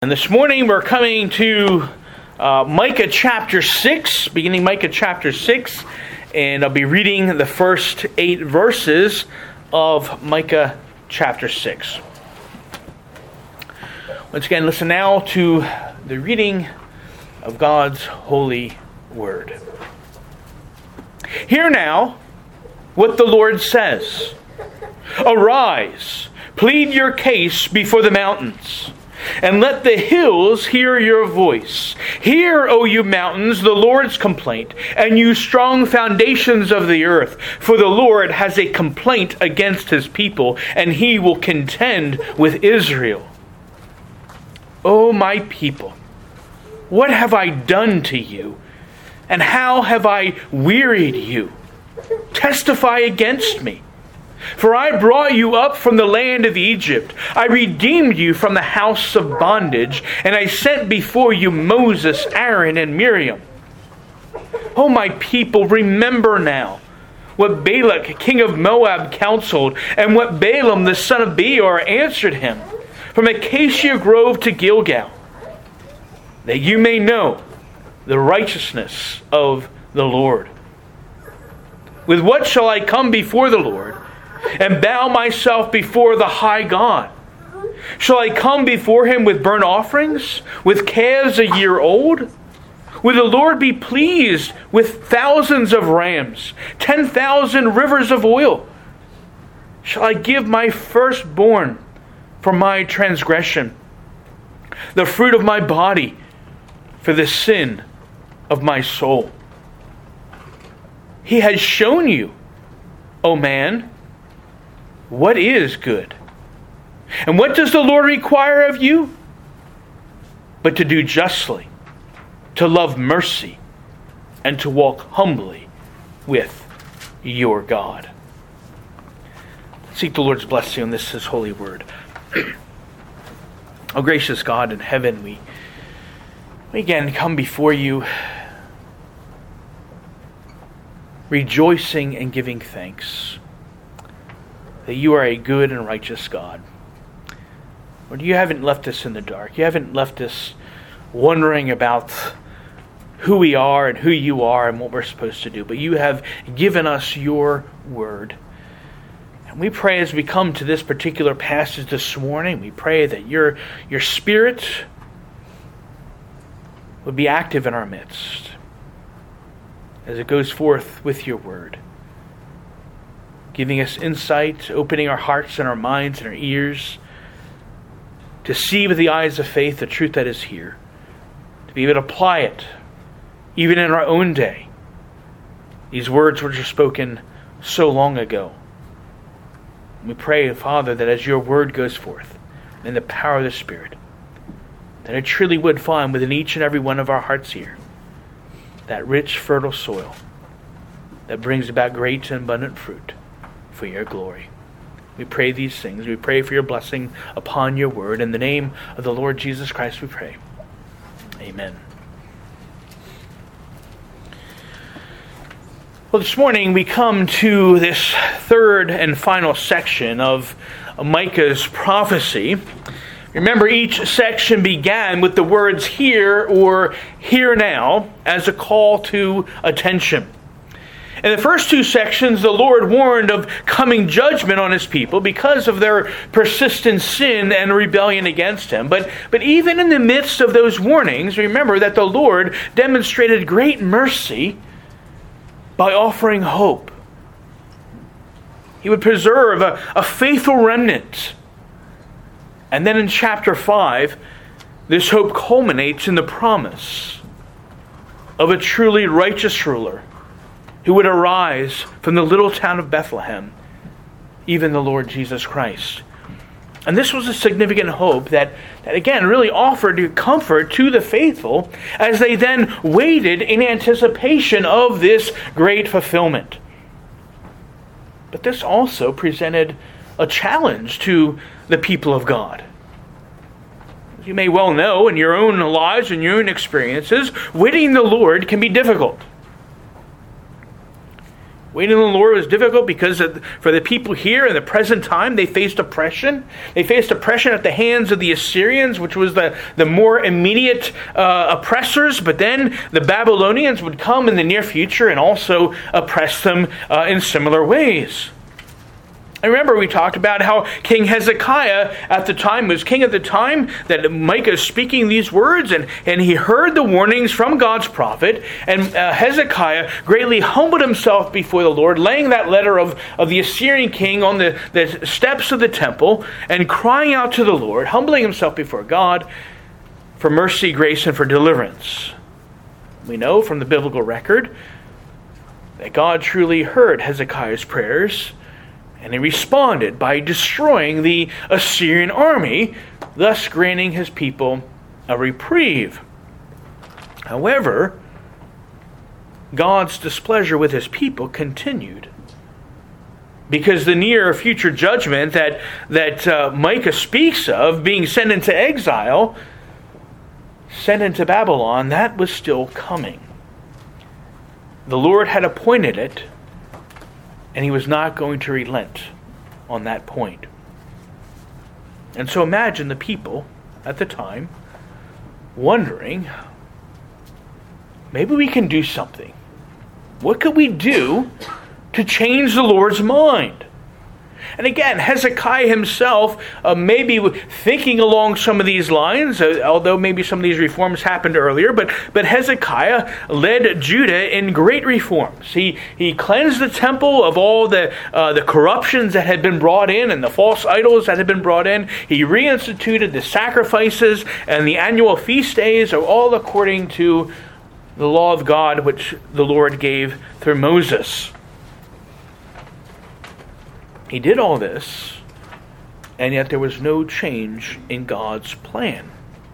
And this morning we're coming to Micah chapter 6, beginning Micah chapter 6, and I'll be reading the first 8 verses of Micah chapter 6. Once again, listen now to the reading of God's holy word. Hear now what the Lord says. Arise, plead your case before the mountains, and let the hills hear your voice. Hear, O you mountains, the Lord's complaint, and you strong foundations of the earth. For the Lord has a complaint against his people, and he will contend with Israel. O my people, what have I done to you? And how have I wearied you? Testify against me. For I brought you up from the land of Egypt. I redeemed you from the house of bondage, and I sent before you Moses, Aaron, and Miriam. O my people, remember now what Balak, king of Moab, counseled, and what Balaam, the son of Beor, answered him from Acacia Grove to Gilgal, that you may know the righteousness of the Lord. With what shall I come before the Lord and bow myself before the high God? Shall I come before him with burnt offerings, with calves a year old? Will the Lord be pleased with thousands of rams, 10,000 rivers of oil? Shall I give my firstborn for my transgression, the fruit of my body for the sin of my soul? He has shown you, O man, what is good. And what does the Lord require of you? But to do justly, to love mercy, and to walk humbly with your God. Seek the Lord's blessing on this, his holy word. O gracious God in heaven, we again come before you, rejoicing and giving thanks that you are a good and righteous God. Lord, you haven't left us in the dark. You haven't left us wondering about who we are and who you are and what we're supposed to do. But you have given us your word. And we pray as we come to this particular passage this morning, we pray that your Spirit would be active in our midst as it goes forth with your word, giving us insight, opening our hearts and our minds and our ears to see with the eyes of faith the truth that is here, to be able to apply it even in our own day. These words which are spoken so long ago. We pray, Father, that as your word goes forth in the power of the Spirit, that it truly would find within each and every one of our hearts here that rich, fertile soil that brings about great and abundant fruit for your glory. We pray these things. We pray for your blessing upon your word. In the name of the Lord Jesus Christ we pray. Amen. Well, this morning we come to this third and final section of Micah's prophecy. Remember, each section began with the words "hear" or "hear now" as a call to attention. In the first 2 sections, the Lord warned of coming judgment on his people because of their persistent sin and rebellion against him. But even in the midst of those warnings, remember that the Lord demonstrated great mercy by offering hope. He would preserve a faithful remnant. And then in chapter 5, this hope culminates in the promise of a truly righteous ruler who would arise from the little town of Bethlehem, even the Lord Jesus Christ. And this was a significant hope that again really offered comfort to the faithful as they then waited in anticipation of this great fulfillment. But this also presented a challenge to the people of God. As you may well know in your own lives and your own experiences, waiting the Lord can be difficult. Waiting on the Lord was difficult because for the people here in the present time, they faced oppression. They faced oppression at the hands of the Assyrians, which was the more immediate oppressors. But then the Babylonians would come in the near future and also oppress them in similar ways. I remember we talked about how King Hezekiah at the time was king at the time that Micah is speaking these words, and he heard the warnings from God's prophet, and Hezekiah greatly humbled himself before the Lord, laying that letter of the Assyrian king on the steps of the temple, and crying out to the Lord, humbling himself before God for mercy, grace, and for deliverance. We know from the biblical record that God truly heard Hezekiah's prayers, and he responded by destroying the Assyrian army, thus granting his people a reprieve. However, God's displeasure with his people continued, because the near future judgment that Micah speaks of, being sent into exile, sent into Babylon, that was still coming. The Lord had appointed it, and he was not going to relent on that point. And so imagine the people at the time wondering, maybe we can do something. What could we do to change the Lord's mind? And again, Hezekiah himself maybe thinking along some of these lines, although maybe some of these reforms happened earlier, but Hezekiah led Judah in great reforms. He cleansed the temple of all the corruptions that had been brought in and the false idols that had been brought in. He reinstituted the sacrifices and the annual feast days, are all according to the law of God which the Lord gave through Moses. He did all this, and yet there was no change in God's plan.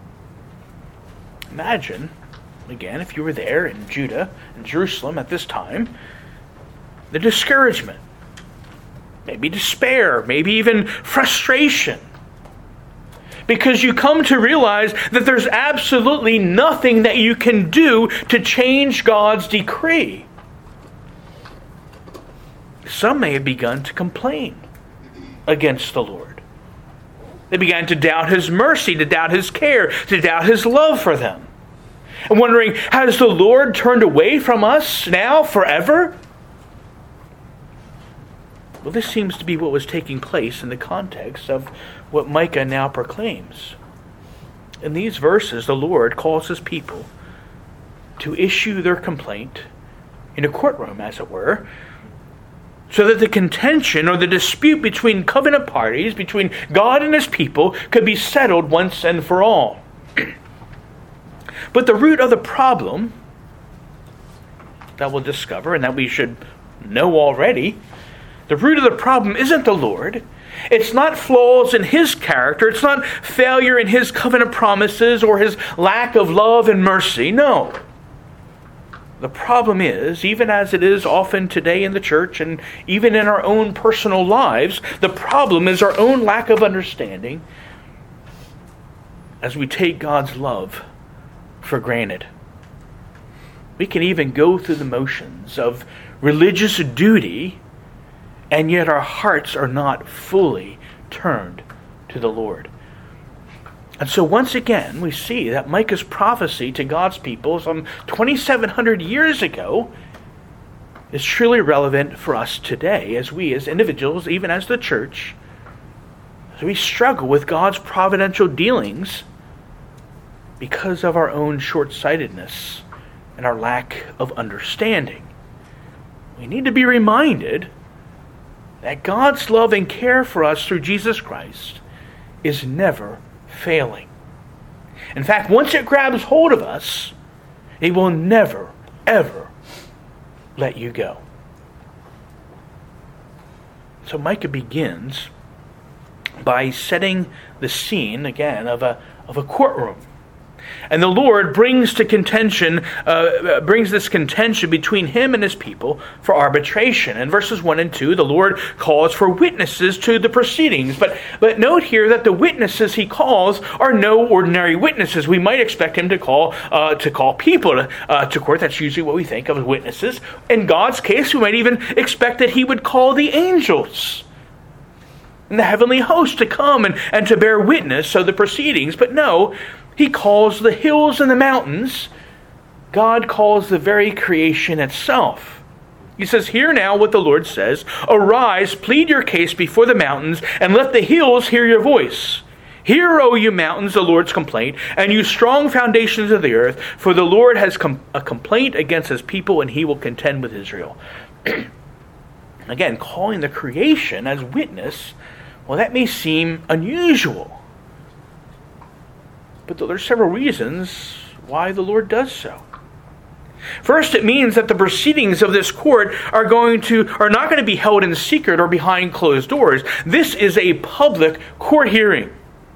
Imagine, again, if you were there in Judah and Jerusalem at this time, the discouragement, maybe despair, maybe even frustration, because you come to realize that there's absolutely nothing that you can do to change God's decree. Some may have begun to complain against the Lord. They began to doubt his mercy, to doubt his care, to doubt his love for them. And wondering, has the Lord turned away from us now forever? Well, this seems to be what was taking place in the context of what Micah now proclaims. In these verses, the Lord calls his people to issue their complaint in a courtroom, as it were, so that the contention or the dispute between covenant parties, between God and his people, could be settled once and for all. But the root of the problem that we'll discover, and that we should know already, the root of the problem isn't the Lord. It's not flaws in his character. It's not failure in his covenant promises or his lack of love and mercy. No. The problem is, even as it is often today in the church and even in our own personal lives, the problem is our own lack of understanding as we take God's love for granted. We can even go through the motions of religious duty, and yet our hearts are not fully turned to the Lord. And so once again, we see that Micah's prophecy to God's people some 2,700 years ago is truly relevant for us today, as we as individuals, even as the church, as we struggle with God's providential dealings because of our own short-sightedness and our lack of understanding. We need to be reminded that God's love and care for us through Jesus Christ is never failing. In fact, once it grabs hold of us, it will never, ever let you go. So Micah begins by setting the scene, again, of a courtroom. And the Lord brings this contention between him and his people for arbitration. In verses 1 and 2, the Lord calls for witnesses to the proceedings. But note here that the witnesses he calls are no ordinary witnesses. We might expect him to call people to court. That's usually what we think of as witnesses. In God's case, we might even expect that he would call the angels and the heavenly host to come and to bear witness of the proceedings. But no, he calls the hills and the mountains. God calls the very creation itself. He says, "Hear now what the Lord says. Arise, plead your case before the mountains, and let the hills hear your voice. Hear, O you mountains, the Lord's complaint, and you strong foundations of the earth, for the Lord has a complaint against his people, and he will contend with Israel." Again, calling the creation as witness, well, that may seem unusual. But there are several reasons why the Lord does so. First, it means that the proceedings of this court are not going to be held in secret or behind closed doors. This is a public court hearing.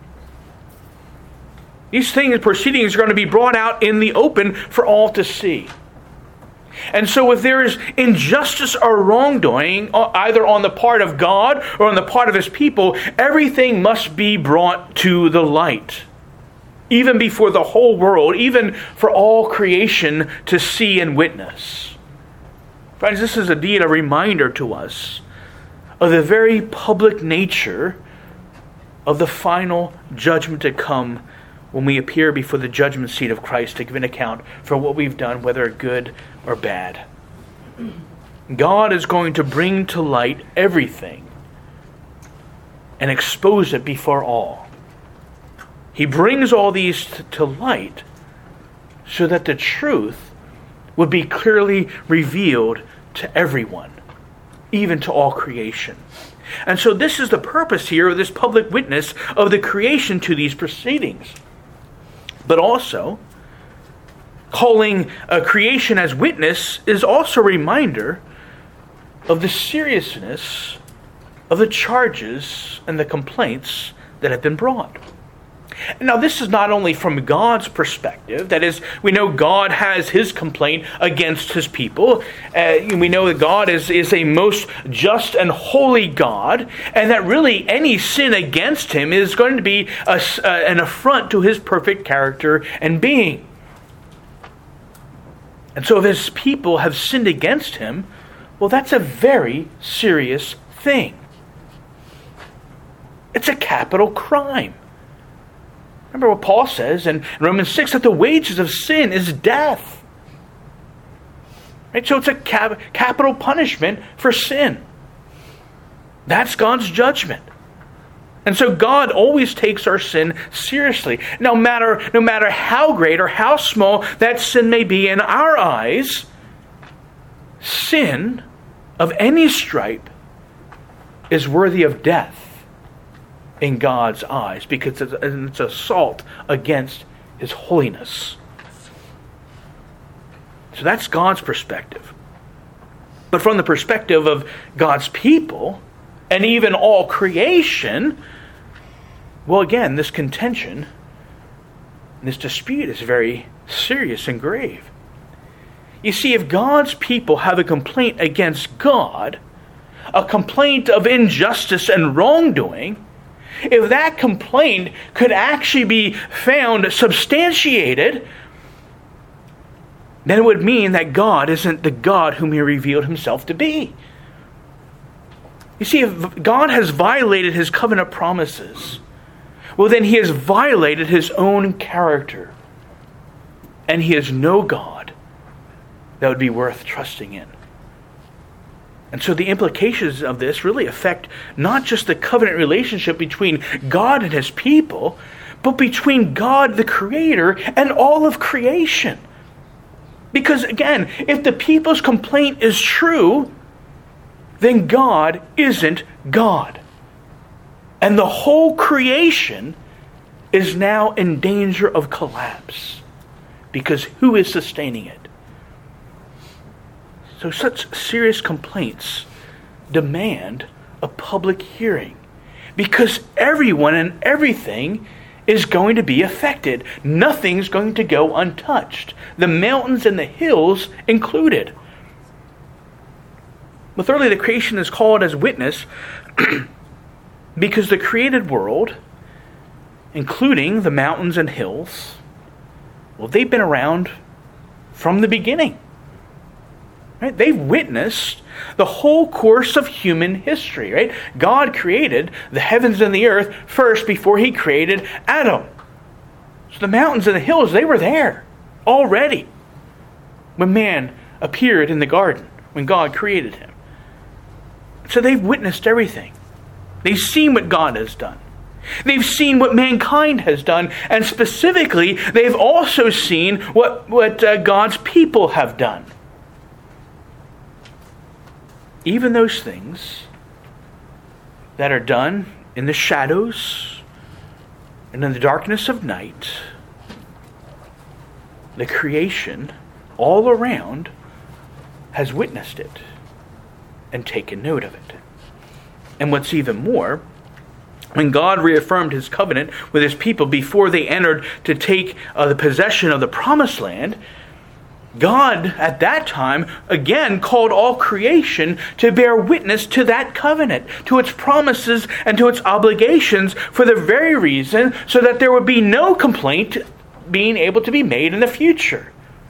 These proceedings are going to be brought out in the open for all to see. And so if there is injustice or wrongdoing, either on the part of God or on the part of his people, everything must be brought to the light, even before the whole world, even for all creation to see and witness. Friends, this is indeed a reminder to us of the very public nature of the final judgment to come when we appear before the judgment seat of Christ to give an account for what we've done, whether good or bad. God is going to bring to light everything and expose it before all. He brings all these to light so that the truth would be clearly revealed to everyone, even to all creation. And so this is the purpose here of this public witness of the creation to these proceedings. But also, calling a creation as witness is also a reminder of the seriousness of the charges and the complaints that have been brought. Now, this is not only from God's perspective. That is, we know God has his complaint against his people. We know that God is a most just and holy God, and that really any sin against him is going to be an affront to his perfect character and being. And so if his people have sinned against him, well, that's a very serious thing. It's a capital crime. Remember what Paul says in Romans 6, that the wages of sin is death. Right? So it's a capital punishment for sin. That's God's judgment. And so God always takes our sin seriously. No matter how great or how small that sin may be in our eyes, sin of any stripe is worthy of death in God's eyes, because it's an assault against his holiness. So that's God's perspective. But from the perspective of God's people, and even all creation, well, again, this contention, this dispute is very serious and grave. You see, if God's people have a complaint against God, a complaint of injustice and wrongdoing, if that complaint could actually be found substantiated, then it would mean that God isn't the God whom he revealed himself to be. You see, if God has violated his covenant promises, well, then he has violated his own character. And he is no God that would be worth trusting in. And so the implications of this really affect not just the covenant relationship between God and his people, but between God the Creator and all of creation. Because again, if the people's complaint is true, then God isn't God. And the whole creation is now in danger of collapse. Because who is sustaining it? So such serious complaints demand a public hearing, because everyone and everything is going to be affected. Nothing's going to go untouched. The mountains and the hills included. But thirdly, the creation is called as witness because the created world, including the mountains and hills, well, they've been around from the beginning. Right? They've witnessed the whole course of human history. Right? God created the heavens and the earth first before He created Adam. So the mountains and the hills, they were there already when man appeared in the garden, when God created him. So they've witnessed everything. They've seen what God has done. They've seen what mankind has done. And specifically, they've also seen what God's people have done. Even those things that are done in the shadows and in the darkness of night, the creation all around has witnessed it and taken note of it. And what's even more, when God reaffirmed His covenant with His people before they entered to take the possession of the promised land, God at that time again called all creation to bear witness to that covenant, to its promises and to its obligations, for the very reason so that there would be no complaint being able to be made in the future.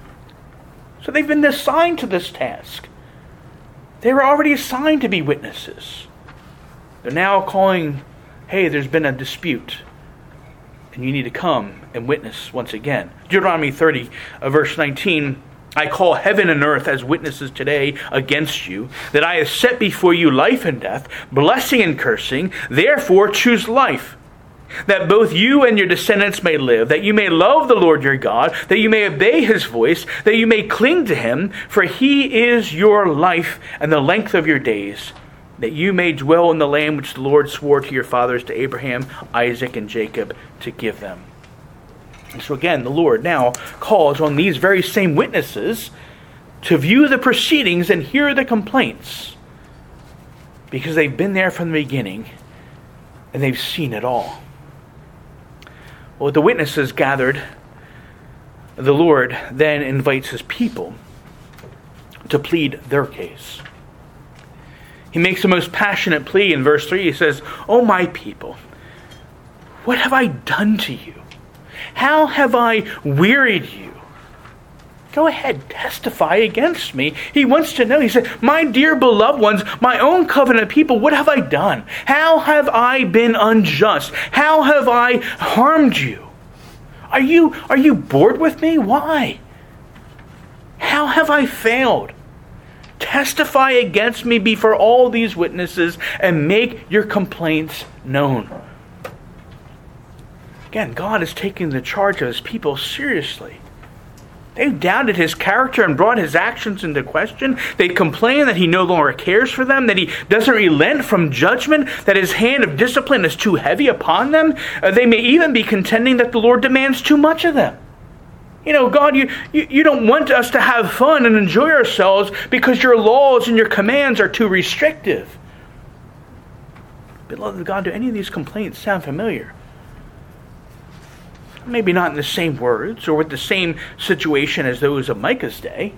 So they've been assigned to this task. They were already assigned to be witnesses. They're now calling, hey, there's been a dispute, and you need to come and witness once again. Deuteronomy 30, verse 19, I call heaven and earth as witnesses today against you, that I have set before you life and death, blessing and cursing. Therefore choose life, that both you and your descendants may live, that you may love the Lord your God, that you may obey His voice, that you may cling to Him, for He is your life and the length of your days, that you may dwell in the land which the Lord swore to your fathers, to Abraham, Isaac, and Jacob, to give them. And so again, the Lord now calls on these very same witnesses to view the proceedings and hear the complaints, because they've been there from the beginning and they've seen it all. Well, the witnesses gathered, the Lord then invites His people to plead their case. He makes the most passionate plea in verse 3. He says, "O my people, what have I done to you? How have I wearied you? Go ahead, testify against me." He wants to know. He said, "My dear beloved ones, my own covenant people, what have I done? How have I been unjust? How have I harmed you? Are you bored with me? Why? How have I failed? Testify against me before all these witnesses and make your complaints known." Again, God is taking the charge of His people seriously. They've doubted His character and brought His actions into question. They complain that He no longer cares for them, that He doesn't relent from judgment, that His hand of discipline is too heavy upon them. They may even be contending that the Lord demands too much of them. You know, God, you don't want us to have fun and enjoy ourselves because your laws and your commands are too restrictive. Beloved God, do any of these complaints sound familiar? Maybe not in the same words or with the same situation as those of Micah's day.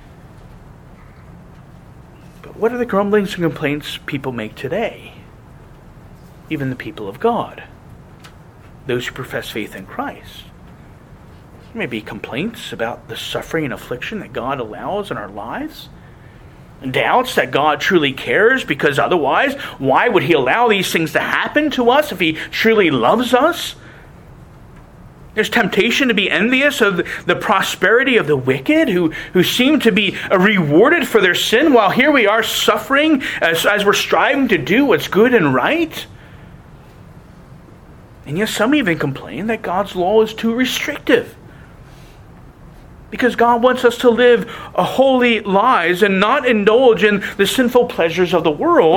But what are the grumblings and complaints people make today? Even the people of God, those who profess faith in Christ. There may be complaints about the suffering and affliction that God allows in our lives. Doubts that God truly cares, because otherwise, why would He allow these things to happen to us if He truly loves us? There's temptation to be envious of the prosperity of the wicked who seem to be rewarded for their sin, while here we are suffering as we're striving to do what's good and right. And yet some even complain that God's law is too restrictive, because God wants us to live holy lives and not indulge in the sinful pleasures of the world.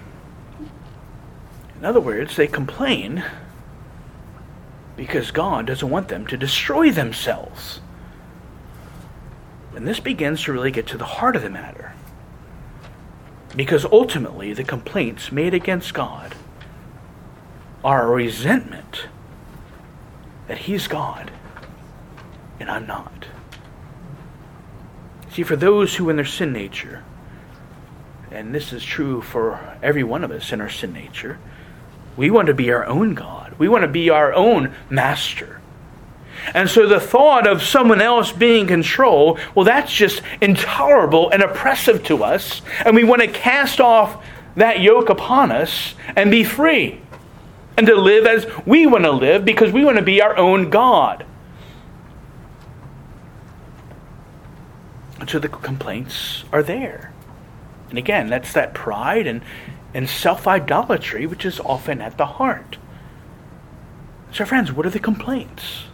In other words, they complain because God doesn't want them to destroy themselves. And this begins to really get to the heart of the matter, because ultimately the complaints made against God are a resentment that He's God and I'm not. See, for those who in their sin nature, and this is true for every one of us in our sin nature, we want to be our own God. We want to be our own master. And so the thought of someone else being in control, well, that's just intolerable and oppressive to us. And we want to cast off that yoke upon us and be free. And to live as we want to live because we want to be our own God. And so the complaints are there. And again, that's that pride and self-idolatry which is often at the heart. So friends, what are the complaints?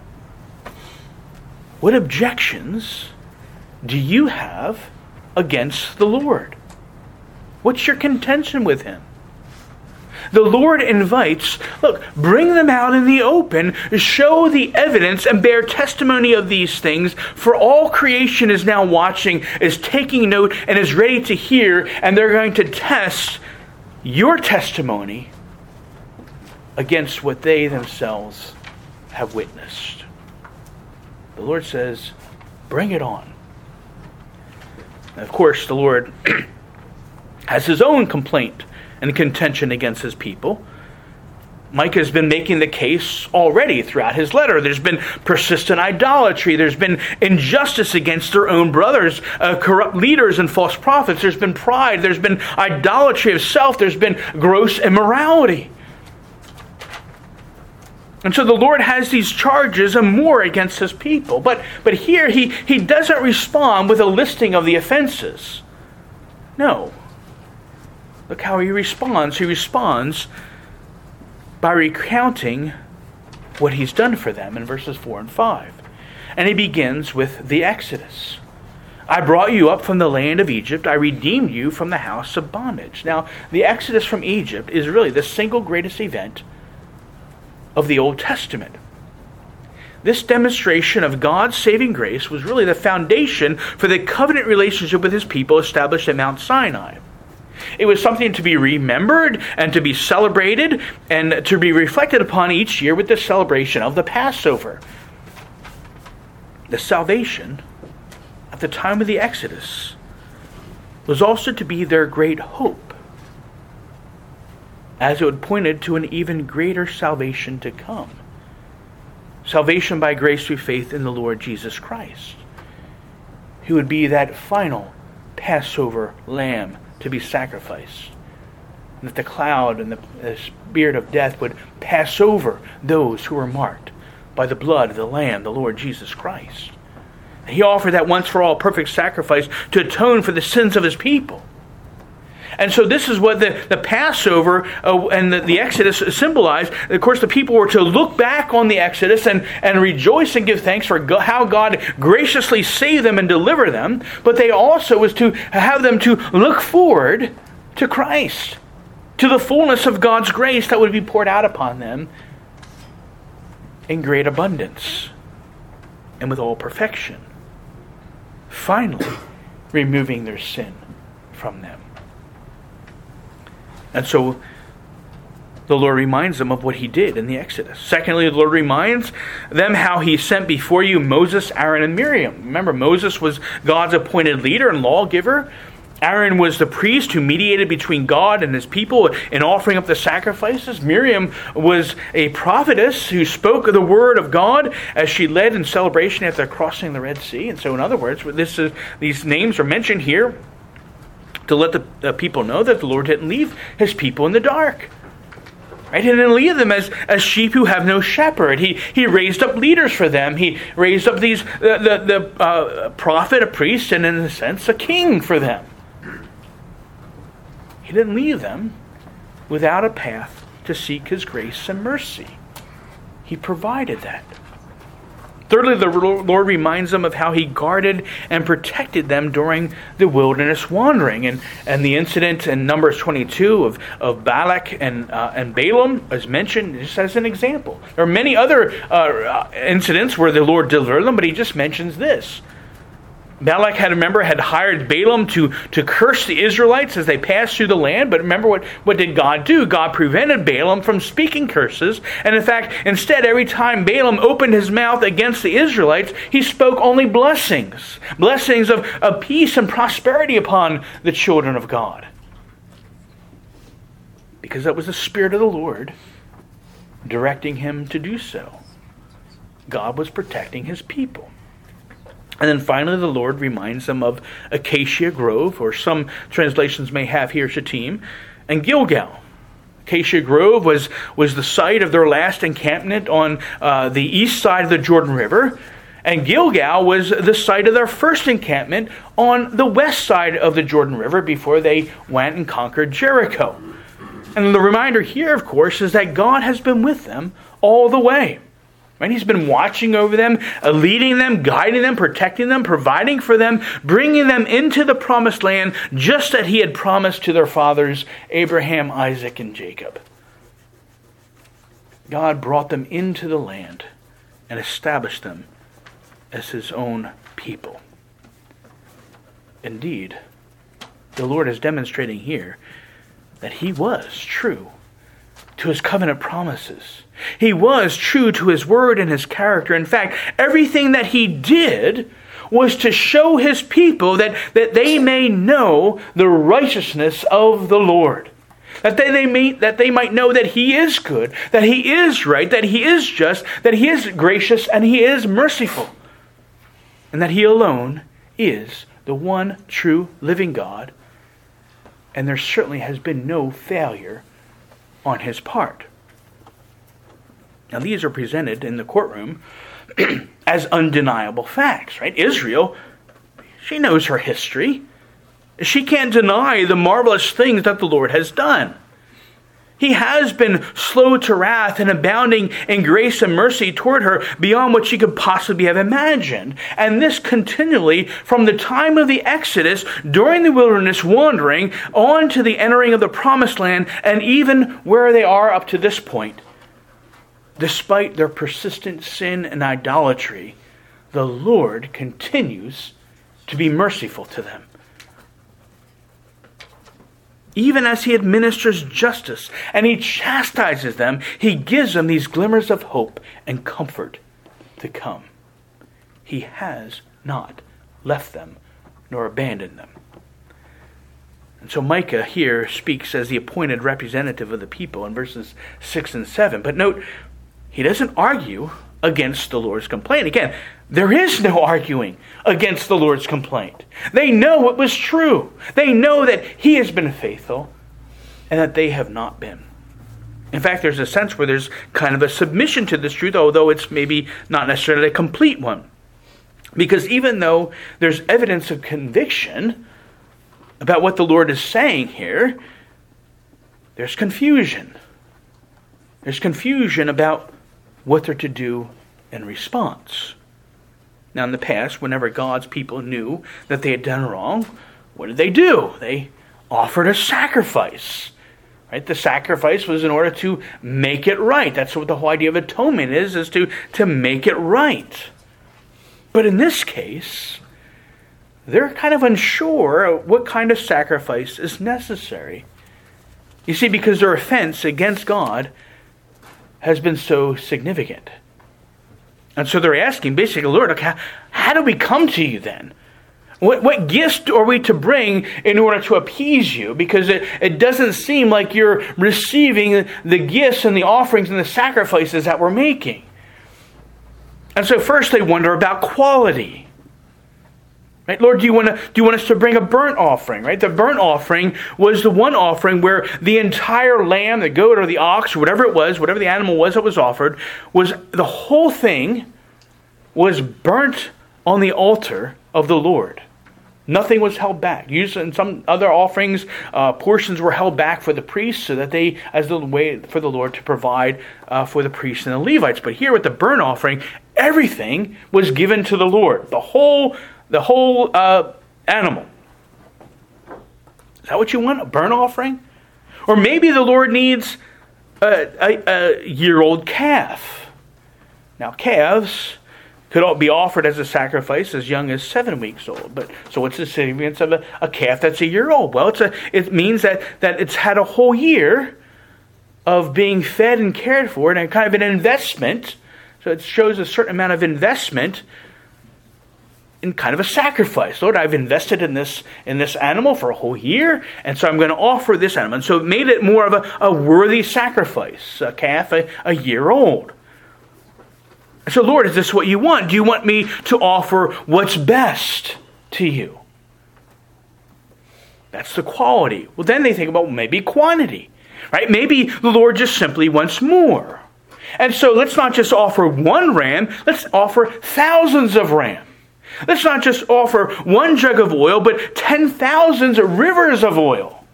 What objections do you have against the Lord? What's your contention with Him? The Lord invites, look, bring them out in the open, show the evidence and bear testimony of these things, for all creation is now watching, is taking note, and is ready to hear, and they're going to test your testimony against what they themselves have witnessed. The Lord says, bring it on. And of course, the Lord has His own complaint and contention against His people. Micah has been making the case already throughout his letter. There's been persistent idolatry. There's been injustice against their own brothers, corrupt leaders and false prophets. There's been pride. There's been idolatry of self. There's been gross immorality. And so the Lord has these charges and more against His people. But here he doesn't respond with a listing of the offenses. No. Look how He responds. He responds by recounting what He's done for them in verses 4 and 5. And He begins with the Exodus. I brought you up from the land of Egypt. I redeemed you from the house of bondage. Now, the Exodus from Egypt is really the single greatest event of the Old Testament. This demonstration of God's saving grace was really the foundation for the covenant relationship with His people established at Mount Sinai. It was something to be remembered and to be celebrated and to be reflected upon each year with the celebration of the Passover. The salvation at the time of the Exodus was also to be their great hope, as it pointed to an even greater salvation to come. Salvation by grace through faith in the Lord Jesus Christ, who would be that final Passover lamb to be sacrificed. And that the cloud and the spirit of death would pass over those who were marked by the blood of the Lamb, the Lord Jesus Christ. And He offered that once for all perfect sacrifice to atone for the sins of His people. And so this is what the Passover and the Exodus symbolized. Of course, the people were to look back on the Exodus and rejoice and give thanks for how God graciously saved them and delivered them. But they also was to have them to look forward to Christ, to the fullness of God's grace that would be poured out upon them in great abundance and with all perfection, finally removing their sin from them. And so the Lord reminds them of what He did in the Exodus. Secondly, the Lord reminds them how He sent before you Moses, Aaron, and Miriam. Remember, Moses was God's appointed leader and lawgiver. Aaron was the priest who mediated between God and His people in offering up the sacrifices. Miriam was a prophetess who spoke the word of God as she led in celebration after crossing the Red Sea. And so, in other words, these names are mentioned here to let the people know that the Lord didn't leave His people in the dark. Right? He didn't leave them as sheep who have no shepherd. He raised up leaders for them. He raised up the prophet, a priest, and in a sense, a king for them. He didn't leave them without a path to seek His grace and mercy. He provided that. Thirdly, the Lord reminds them of how He guarded and protected them during the wilderness wandering. And the incident in Numbers 22 of Balak and Balaam is mentioned just as an example. There are many other incidents where the Lord delivered them, but He just mentions this. Balak had hired Balaam to curse the Israelites as they passed through the land. But remember, what did God do? God prevented Balaam from speaking curses. And in fact, instead, every time Balaam opened his mouth against the Israelites, he spoke only blessings. Blessings of peace and prosperity upon the children of God. Because that was the Spirit of the Lord directing him to do so. God was protecting his people. And then finally, the Lord reminds them of Acacia Grove, or some translations may have here Shittim, and Gilgal. Acacia Grove was the site of their last encampment on the east side of the Jordan River, and Gilgal was the site of their first encampment on the west side of the Jordan River before they went and conquered Jericho. And the reminder here, of course, is that God has been with them all the way. Right? He's been watching over them, leading them, guiding them, protecting them, providing for them, bringing them into the promised land just as he had promised to their fathers, Abraham, Isaac, and Jacob. God brought them into the land and established them as his own people. Indeed, the Lord is demonstrating here that he was true to his covenant promises. He was true to his word and his character. In fact, everything that he did was to show his people that they may know the righteousness of the Lord. That they might know that he is good, that he is right, that he is just, that he is gracious, and he is merciful. And that he alone is the one true living God. And there certainly has been no failure on his part. Now these are presented in the courtroom as undeniable facts, right? Israel, she knows her history. She can't deny the marvelous things that the Lord has done. He has been slow to wrath and abounding in grace and mercy toward her beyond what she could possibly have imagined. And this continually from the time of the Exodus, during the wilderness wandering, on to the entering of the promised land, and even where they are up to this point. Despite their persistent sin and idolatry, the Lord continues to be merciful to them. Even as he administers justice and he chastises them, he gives them these glimmers of hope and comfort to come. He has not left them nor abandoned them. And so Micah here speaks as the appointed representative of the people in verses 6 and 7. But note, he doesn't argue against the Lord's complaint. Again, there is no arguing against the Lord's complaint. They know it was true. They know that he has been faithful and that they have not been. In fact, there's a sense where there's kind of a submission to this truth, although it's maybe not necessarily a complete one. Because even though there's evidence of conviction about what the Lord is saying here, there's confusion. There's confusion about what they're to do in response. Now, in the past, whenever God's people knew that they had done wrong, what did they do? They offered a sacrifice. Right? The sacrifice was in order to make it right. That's what the whole idea of atonement is to make it right. But in this case, they're kind of unsure what kind of sacrifice is necessary. You see, because their offense against God has been so significant. And so they're asking, basically, Lord, okay, how do we come to you then? What gifts are we to bring in order to appease you? Because it doesn't seem like you're receiving the gifts and the offerings and the sacrifices that we're making. And so first they wonder about quality. Right? Lord, do you want us to bring a burnt offering? Right? The burnt offering was the one offering where the entire lamb, the goat or the ox, or whatever it was, whatever the animal was that was offered, was the whole thing was burnt on the altar of the Lord. Nothing was held back. Usually in some other offerings, portions were held back for the priests, so that they, as the way for the Lord to provide for the priests and the Levites. But here with the burnt offering, everything was given to the Lord. The whole animal. Is that what you want? A burnt offering? Or maybe the Lord needs a year-old calf. Now calves, Could be offered as a sacrifice as young as 7 weeks old. But so what's the significance of a calf that's a year old? Well, it means that it's had a whole year of being fed and cared for, and kind of an investment. So it shows a certain amount of investment in kind of a sacrifice. Lord, I've invested in this animal for a whole year, and so I'm going to offer this animal. And so it made it more of a worthy sacrifice, a calf a year old. So, Lord, is this what you want? Do you want me to offer what's best to you? That's the quality. Well, then they think about maybe quantity, right? Maybe the Lord just simply wants more. And so let's not just offer one ram, let's offer thousands of ram. Let's not just offer one jug of oil, but 10,000 rivers of oil.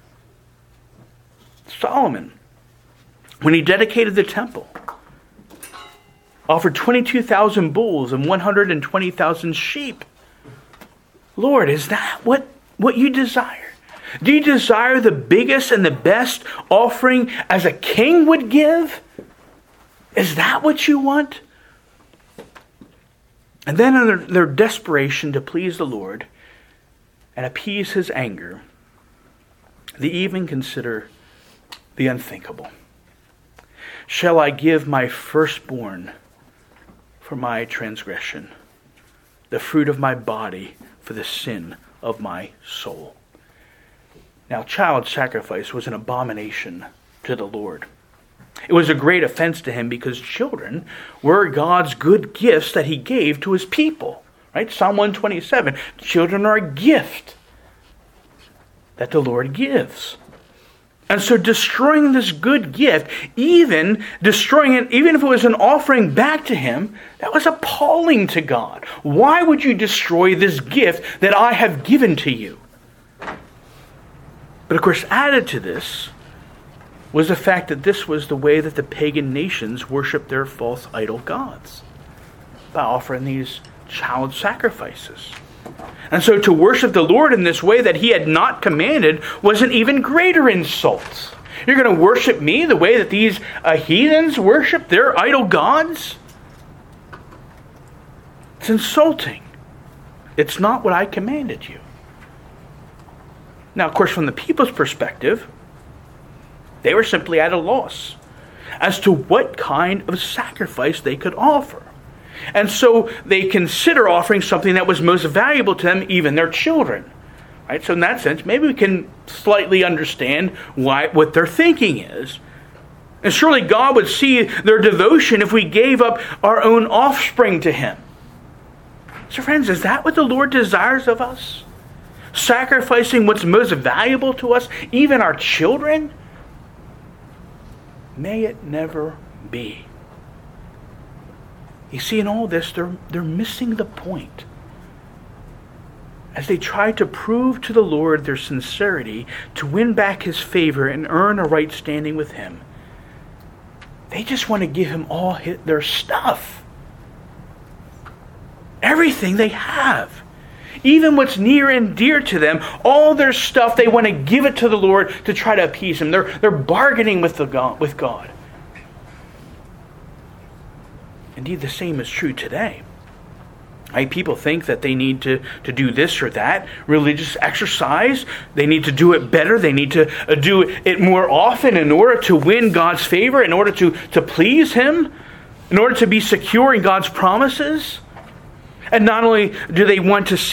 Solomon, when he dedicated the temple, offered 22,000 bulls and 120,000 sheep. Lord, is that what you desire? Do you desire the biggest and the best offering as a king would give? Is that what you want? And then in their desperation to please the Lord and appease his anger, they even consider the unthinkable. Shall I give my firstborn for my transgression, the fruit of my body for the sin of my soul? Now, child sacrifice was an abomination to the Lord. It was a great offense to him because children were God's good gifts that he gave to his people. Right? Psalm 127, children are a gift that the Lord gives. And so destroying this good gift, even destroying it, even if it was an offering back to him, that was appalling to God. Why would you destroy this gift that I have given to you? But of course, added to this was the fact that this was the way that the pagan nations worshiped their false idol gods, by offering these child sacrifices. And so to worship the Lord in this way that he had not commanded was an even greater insult. You're going to worship me the way that these heathens worship their idol gods? It's insulting. It's not what I commanded you. Now, of course, from the people's perspective, they were simply at a loss as to what kind of sacrifice they could offer. And so they consider offering something that was most valuable to them, even their children. Right? So in that sense, maybe we can slightly understand what their thinking is. And surely God would see their devotion if we gave up our own offspring to him. So friends, is that what the Lord desires of us? Sacrificing what's most valuable to us, even our children? May it never be. You see, in all this, they're missing the point. As they try to prove to the Lord their sincerity, to win back his favor and earn a right standing with him, they just want to give him all their stuff. Everything they have. Even what's near and dear to them, all their stuff, they want to give it to the Lord to try to appease him. They're bargaining with God. Indeed, the same is true today. Right? People think that they need to do this or that religious exercise. They need to do it better. They need to do it more often in order to win God's favor, in order to please him, in order to be secure in God's promises. And not only do they want to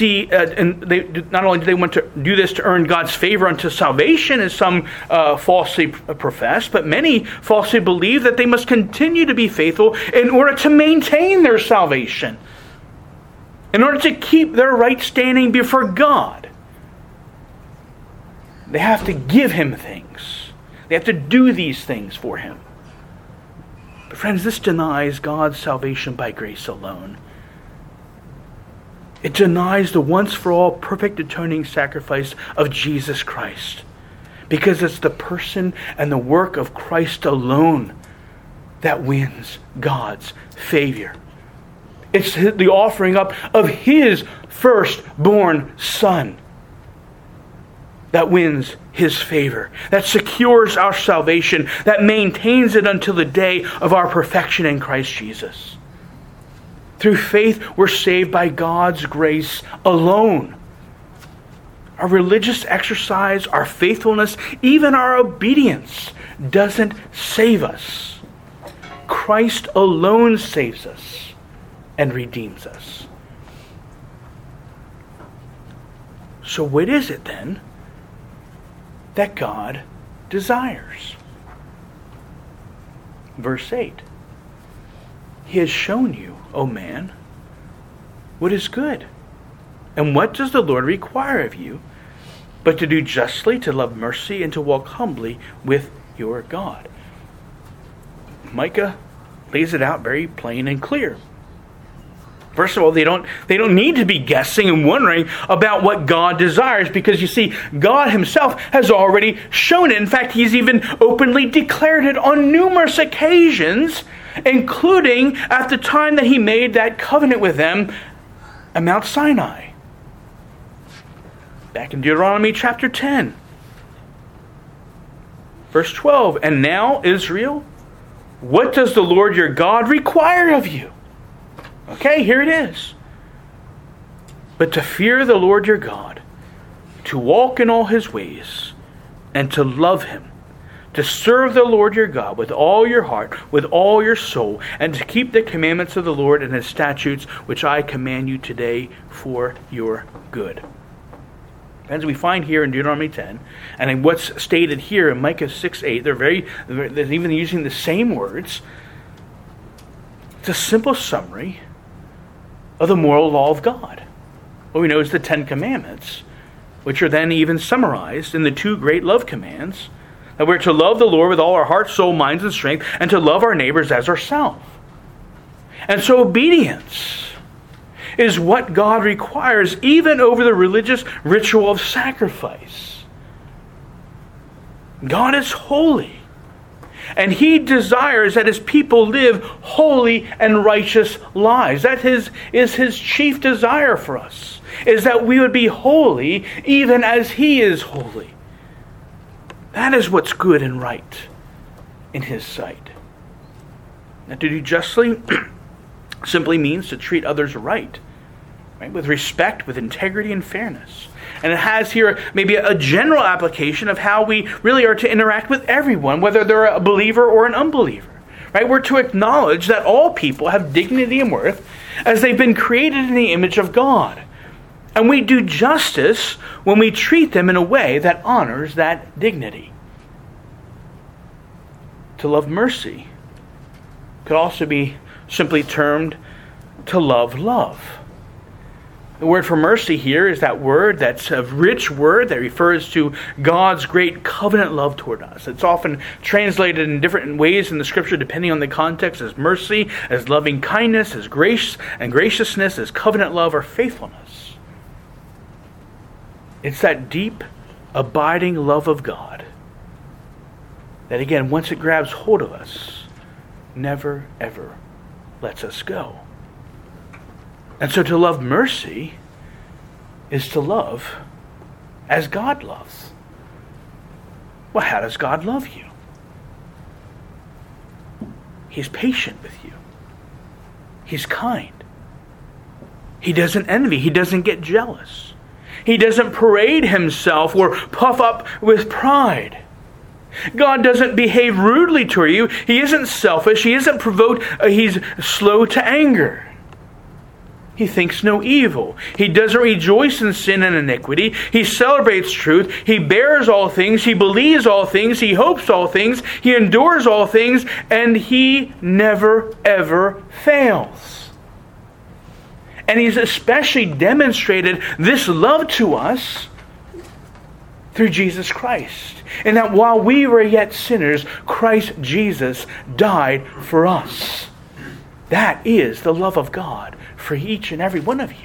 do this to earn God's favor unto salvation, as some falsely profess, but many falsely believe that they must continue to be faithful in order to maintain their salvation, in order to keep their right standing before God. They have to give him things. They have to do these things for him. But friends, this denies God's salvation by grace alone. It denies the once-for-all perfect atoning sacrifice of Jesus Christ. Because it's the person and the work of Christ alone that wins God's favor. It's the offering up of his firstborn Son that wins his favor, that secures our salvation, that maintains it until the day of our perfection in Christ Jesus. Through faith, we're saved by God's grace alone. Our religious exercise, our faithfulness, even our obedience doesn't save us. Christ alone saves us and redeems us. So what is it then that God desires? Verse 8. He has shown you, O man, what is good. And what does the Lord require of you, but to do justly, to love mercy, and to walk humbly with your God? Micah lays it out very plain and clear. First of all, they don't need to be guessing and wondering about what God desires, because you see, God himself has already shown it. In fact, he's even openly declared it on numerous occasions, including at the time that he made that covenant with them at Mount Sinai. Back in Deuteronomy chapter 10. Verse 12. And now, Israel, what does the Lord your God require of you? Okay, here it is. But to fear the Lord your God, to walk in all his ways, and to love him, to serve the Lord your God with all your heart, with all your soul, and to keep the commandments of the Lord and his statutes, which I command you today for your good. As we find here in Deuteronomy 10, and in what's stated here in Micah 6:8, they're even using the same words. It's a simple summary of the moral law of God. What we know is the 10 Commandments, which are then even summarized in the 2 great love commands, that we're to love the Lord with all our heart, soul, minds, and strength, and to love our neighbors as ourselves. And so obedience is what God requires, even over the religious ritual of sacrifice. God is holy, and he desires that his people live holy and righteous lives. That is his chief desire for us, is that we would be holy even as he is holy. That is what's good and right in his sight. Now, to do justly simply means to treat others right, with respect, with integrity and fairness. And it has here maybe a general application of how we really are to interact with everyone, whether they're a believer or an unbeliever. Right? We're to acknowledge that all people have dignity and worth as they've been created in the image of God. And we do justice when we treat them in a way that honors that dignity. To love mercy could also be simply termed to love love. The word for mercy here is that word that's a rich word that refers to God's great covenant love toward us. It's often translated in different ways in the Scripture depending on the context, as mercy, as loving kindness, as grace and graciousness, as covenant love or faithfulness. It's that deep, abiding love of God that, again, once it grabs hold of us, never, ever lets us go. And so to love mercy is to love as God loves. Well, how does God love you? He's patient with you. He's kind. He doesn't envy. He doesn't get jealous. He doesn't parade himself or puff up with pride. God doesn't behave rudely toward you. He isn't selfish. He isn't provoked. He's slow to anger. He thinks no evil. He doesn't rejoice in sin and iniquity. He celebrates truth. He bears all things. He believes all things. He hopes all things. He endures all things. And he never, ever fails. And he's especially demonstrated this love to us through Jesus Christ. And that while we were yet sinners, Christ Jesus died for us. That is the love of God for each and every one of you.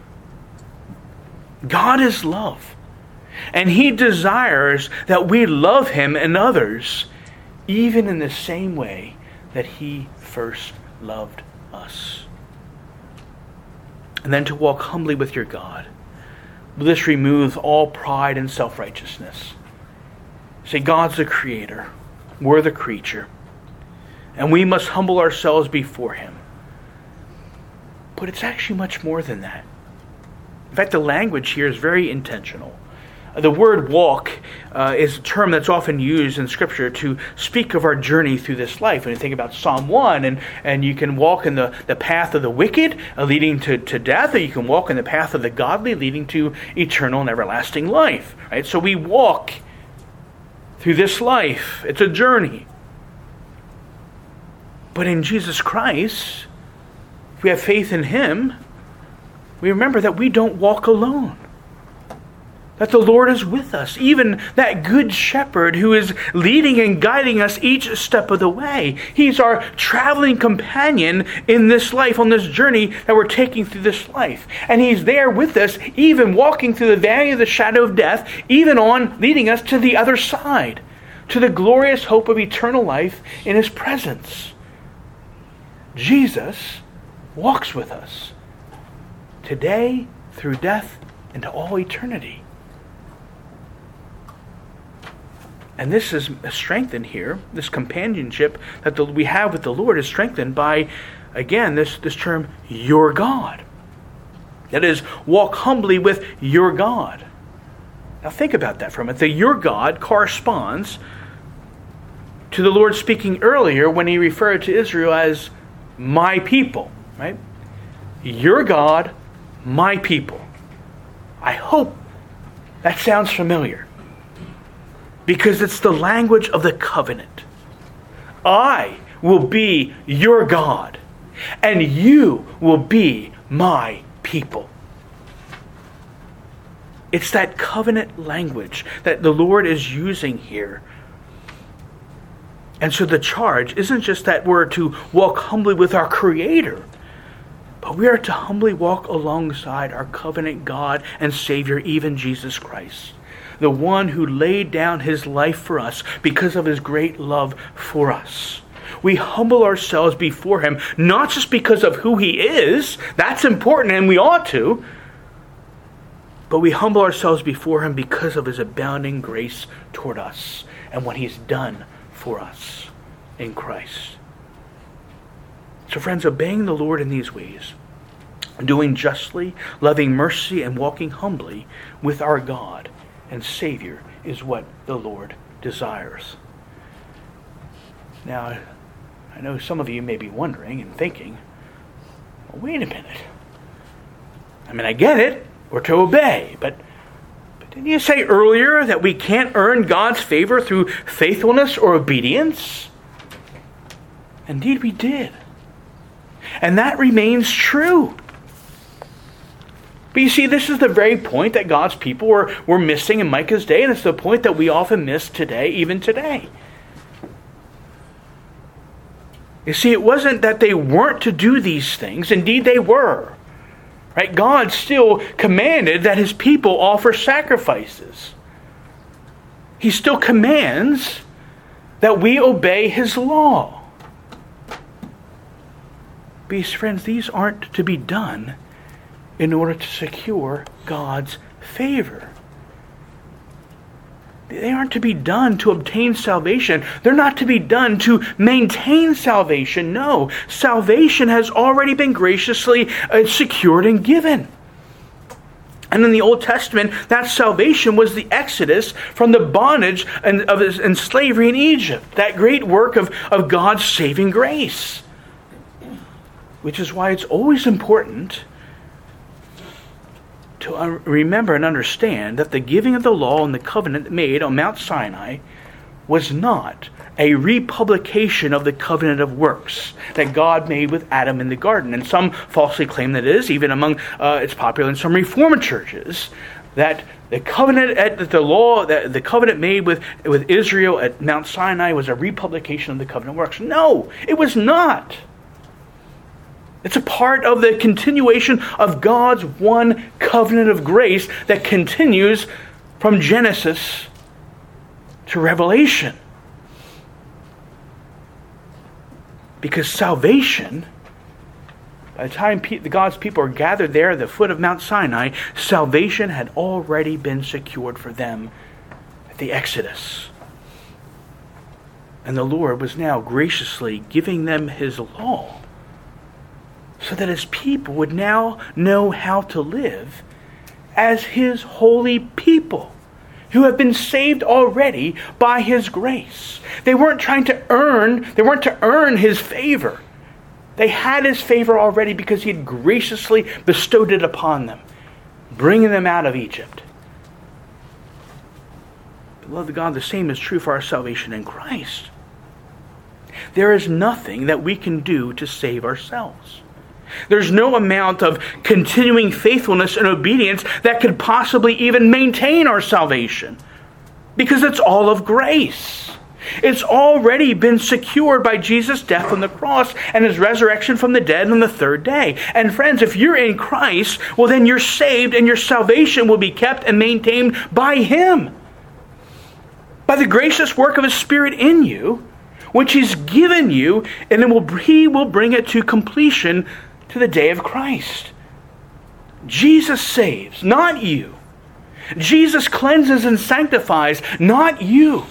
God is love. And he desires that we love him and others even in the same way that he first loved us. And then to walk humbly with your God. This removes all pride and self-righteousness. See, God's the creator. We're the creature. And we must humble ourselves before him. But it's actually much more than that. In fact, the language here is very intentional. The word walk is a term that's often used in Scripture to speak of our journey through this life. When you think about Psalm 1, and you can walk in the path of the wicked, leading to death, or you can walk in the path of the godly, leading to eternal and everlasting life. Right? So we walk through this life. It's a journey. But in Jesus Christ, if we have faith in Him, we remember that we don't walk alone. That the Lord is with us. Even that good shepherd who is leading and guiding us each step of the way. He's our traveling companion in this life, on this journey that we're taking through this life. And He's there with us, even walking through the valley of the shadow of death, even on leading us to the other side, to the glorious hope of eternal life in His presence. Jesus walks with us today, through death, into all eternity. And this is strengthened here. This companionship that we have with the Lord is strengthened by, again, this term, your God. That is, walk humbly with your God. Now think about that for a minute. The your God corresponds to the Lord speaking earlier when He referred to Israel as my people. Right? Your God, my people. I hope that sounds familiar. Because it's the language of the covenant. I will be your God, and you will be my people. It's that covenant language that the Lord is using here. And so the charge isn't just that we're to walk humbly with our Creator, but we are to humbly walk alongside our covenant God and Savior, even Jesus Christ. The one who laid down His life for us because of His great love for us. We humble ourselves before Him, not just because of who He is, that's important and we ought to, but we humble ourselves before Him because of His abounding grace toward us and what He's done for us in Christ. So friends, obeying the Lord in these ways, doing justly, loving mercy, and walking humbly with our God and Savior is what the Lord desires. Now, I know some of you may be wondering and thinking, well, wait a minute. I mean, I get it. We're to obey, but didn't you say earlier that we can't earn God's favor through faithfulness or obedience? Indeed, we did. And that remains true. But you see, this is the very point that God's people were missing in Micah's day, and it's the point that we often miss today, even today. You see, it wasn't that they weren't to do these things. Indeed, they were. Right? God still commanded that His people offer sacrifices. He still commands that we obey His law. But friends, these aren't to be done in order to secure God's favor. They aren't to be done to obtain salvation. They're not to be done to maintain salvation. No, salvation has already been graciously secured and given. And in the Old Testament, that salvation was the exodus from the bondage and slavery in Egypt. That great work of God's saving grace. Which is why it's always important to remember and understand that the giving of the law and the covenant made on Mount Sinai was not a republication of the covenant of works that God made with Adam in the garden. And some falsely claim that it is, even among, it's popular in some Reformed churches, that the covenant, the covenant made with Israel at Mount Sinai was a republication of the covenant of works. No, it was not. It's a part of the continuation of God's one covenant of grace that continues from Genesis to Revelation. Because salvation, by the time God's people are gathered there at the foot of Mount Sinai, salvation had already been secured for them at the Exodus. And the Lord was now graciously giving them His law so that his people would now know how to live as his holy people who have been saved already by his grace. They weren't to earn his favor. They had his favor already because he had graciously bestowed it upon them, bringing them out of Egypt. Beloved God, the same is true for our salvation in Christ. There is nothing that we can do to save ourselves. There's no amount of continuing faithfulness and obedience that could possibly even maintain our salvation, because it's all of grace. It's already been secured by Jesus' death on the cross and his resurrection from the dead on the third day. And friends, if you're in Christ, well then you're saved, and your salvation will be kept and maintained by him, by the gracious work of his Spirit in you, which he's given you, and he will bring it to completion to the day of Christ. Jesus saves, not you. Jesus cleanses and sanctifies, not you.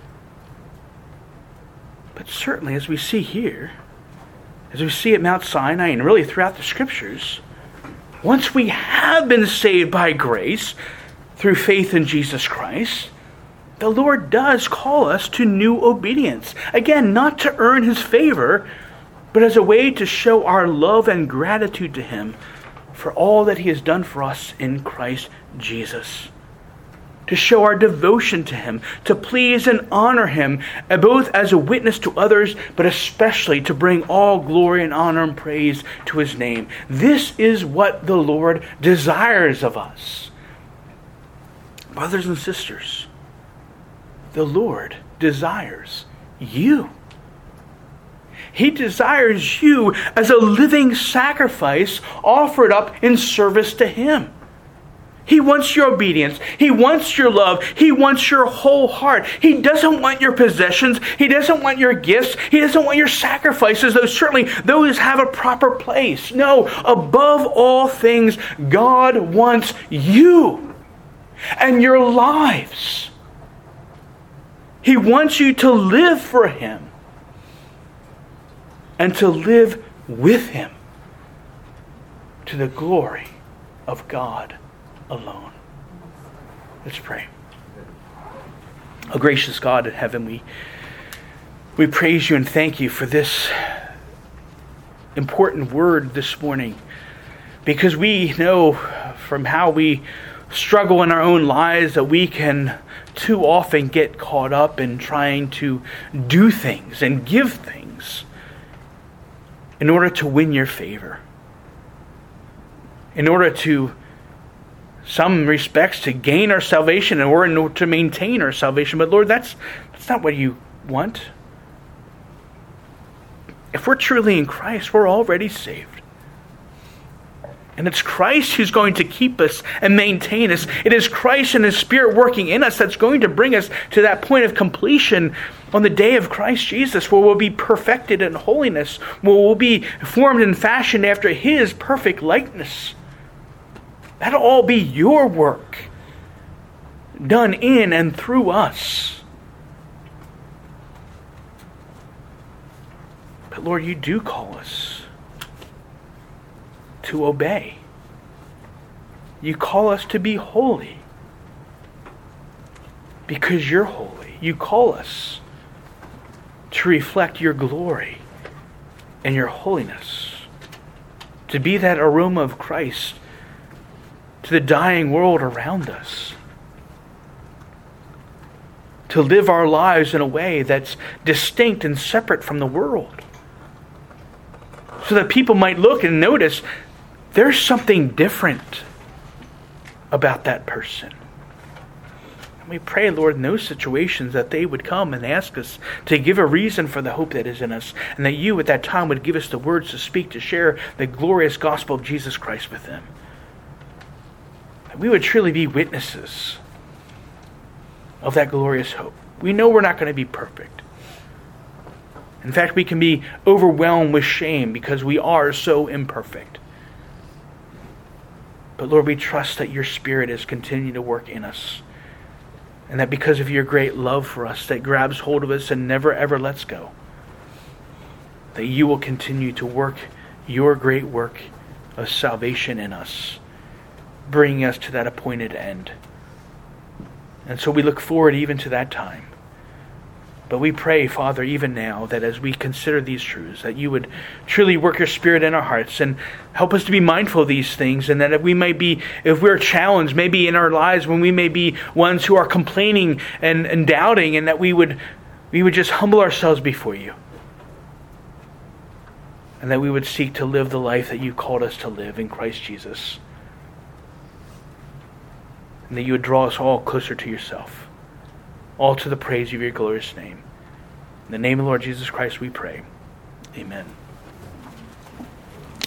But certainly, as we see here, as we see at Mount Sinai and really throughout the Scriptures, once we have been saved by grace through faith in Jesus Christ, the Lord does call us to new obedience. Again, not to earn his favor, but as a way to show our love and gratitude to him for all that he has done for us in Christ Jesus. To show our devotion to him, to please and honor him, both as a witness to others, but especially to bring all glory and honor and praise to his name. This is what the Lord desires of us. Brothers and sisters, the Lord desires you. He desires you as a living sacrifice offered up in service to him. He wants your obedience. He wants your love. He wants your whole heart. He doesn't want your possessions. He doesn't want your gifts. He doesn't want your sacrifices, though certainly those have a proper place. No, above all things, God wants you and your lives. He wants you to live for him and to live with him to the glory of God alone. Let's pray. Oh, gracious God in heaven, we praise you and thank you for this important word this morning, because we know from how we struggle in our own lives that we can too often get caught up in trying to do things and give things in order to win your favor, in order to, some respects, to gain our salvation or in order to maintain our salvation. But Lord, that's not what you want. If we're truly in Christ, we're already saved. And it's Christ who's going to keep us and maintain us. It is Christ and his Spirit working in us that's going to bring us to that point of completion on the day of Christ Jesus, where we'll be perfected in holiness, where we'll be formed and fashioned after his perfect likeness. That'll all be your work, done in and through us. But Lord, you do call us to obey. You call us to be holy because you're holy. You call us to reflect your glory and your holiness, to be that aroma of Christ to the dying world around us, to live our lives in a way that's distinct and separate from the world, so that people might look and notice there's something different about that person. And we pray, Lord, in those situations that they would come and ask us to give a reason for the hope that is in us, and that you at that time would give us the words to speak, to share the glorious gospel of Jesus Christ with them. That we would truly be witnesses of that glorious hope. We know we're not going to be perfect. In fact, we can be overwhelmed with shame because we are so imperfect. But Lord, we trust that your Spirit is continuing to work in us. And that because of your great love for us that grabs hold of us and never ever lets go, that you will continue to work your great work of salvation in us, bringing us to that appointed end. And so we look forward even to that time. But we pray, Father, even now, that as we consider these truths, that you would truly work your Spirit in our hearts and help us to be mindful of these things, and that if we're challenged, maybe in our lives, when we may be ones who are complaining and doubting, and that we would just humble ourselves before you. And that we would seek to live the life that you called us to live in Christ Jesus. And that you would draw us all closer to yourself. All to the praise of your glorious name. In the name of the Lord Jesus Christ we pray. Amen.